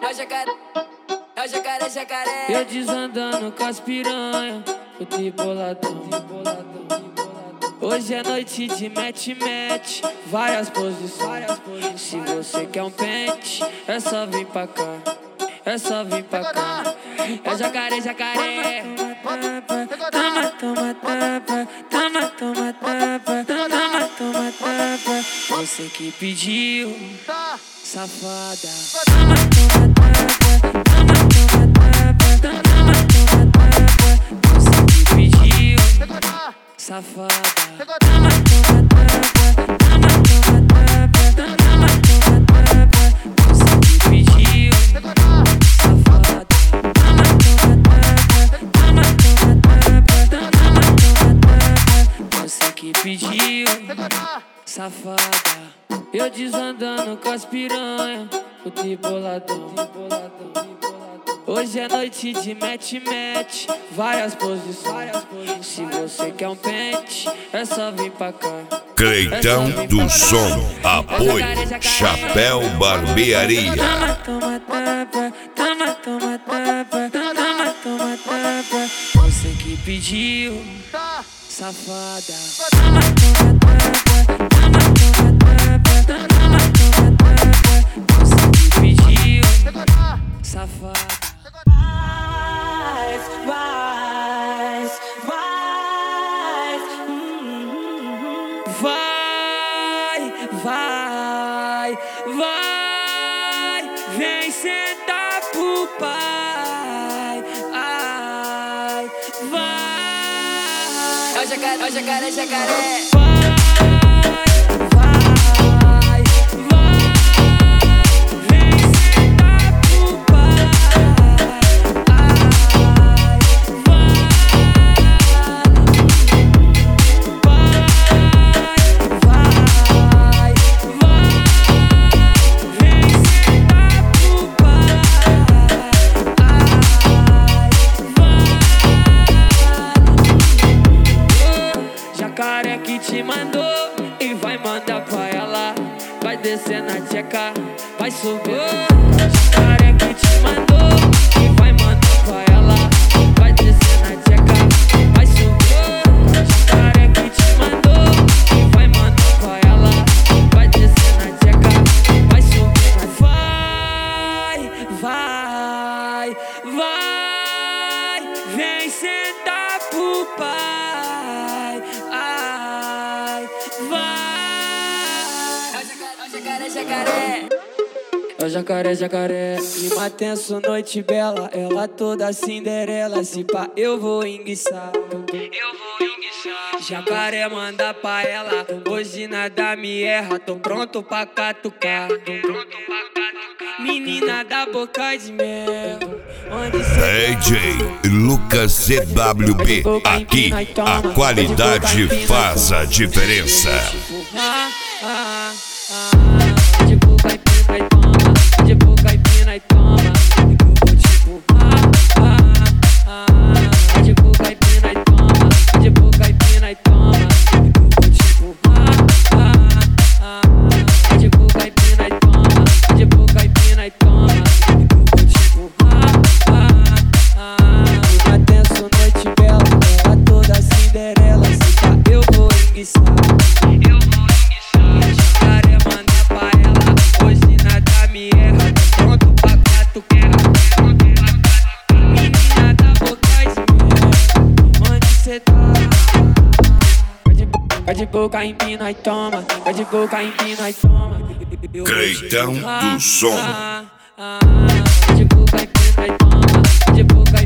jacaré. Eu desandando com as piranha, fui boladão. Hoje é noite de match, várias posições. Se você quer um pente, é só vir pra cá. É só vir pra cá. É jacaré. Toma tapa. Você que pediu, safada. Toma tapa. Você que pediu, safada. Toma tapa. Você que pediu, safada. Você que pediu, safada. Eu desandando com as piranha, fui boladão. Hoje é noite de match, várias posições. Se você quer um pente, é só vir pra cá. Cleitão do Som, apoio Chapéu Barbearia. Toma tapa. Você que pediu, safada. Toma tapa. Você que pediu, safada. Vai, vem sentar pro pai. Ai, vai. É o jacaré. Jacaré que te mandou e vai mandar pra ela. Vai descer na tcheca, vai subir. Jacaré que te mandou e vai mandar pra ela. Vai descer na tcheca, vai subir. Jacaré que te mandou e vai mandar pra ela. Vai descer na tcheca, vai subir. Vai, vem sentar pro pai. É o jacaré. Clima tenso, noite bela. Ela toda Cinderela. Se pá, eu vou enguiçar. Jacaré manda pra ela. Hoje nada me erra. Tô pronto pra catucar. Menina da boca de mel. DJ Lucas CWB. Aqui a qualidade faz a diferença. De boca empina e toma. Eu vou te empurrar. De boca empina e toma. De boca empina e toma. Eu vou te empurrar. De boca empina e toma. De boca empina e toma. Eu vou te empurrar. Uma tenso, noite bela. Ela toda Cinderela. Se tá, eu vou enguiçar. Jacaré manda pra ela. Hoje nada me erra. Pronto pra catucar. Menina da boca de mel. Onde cê tá? Vai de boca empina e toma. Vai de boca empina e toma. Cleitão do Som. De boca empina e toma. De boca